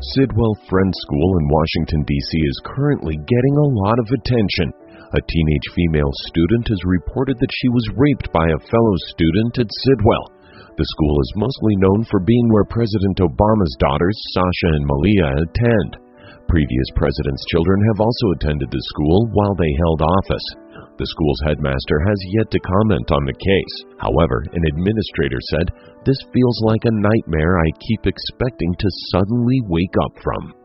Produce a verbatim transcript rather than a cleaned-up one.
Sidwell Friend School in Washington, D C is currently getting a lot of attention. A teenage female student has reported that she was raped by a fellow student at Sidwell. The school is mostly known for being where President Obama's daughters, Sasha and Malia, attend. Previous presidents' children have also attended the school while they held office. The school's headmaster has yet to comment on the case. However, an administrator said, "This feels like a nightmare I keep expecting to suddenly wake up from."